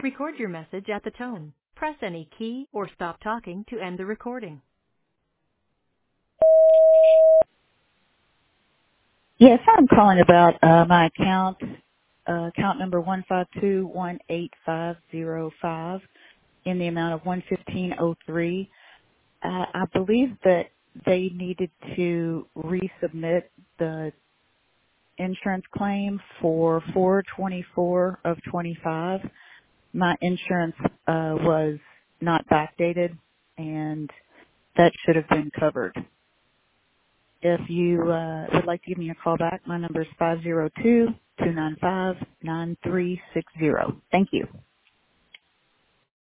Record your message at the tone. Press any key or stop talking to end the recording. Yes, I'm calling about my account number 152-18505 in the amount of 115.03. I believe that they needed to resubmit the insurance claim for 4/24 of 25. My insurance was not backdated, and that should have been covered. If you would like to give me a call back, my number is 502-295-9360. Thank you.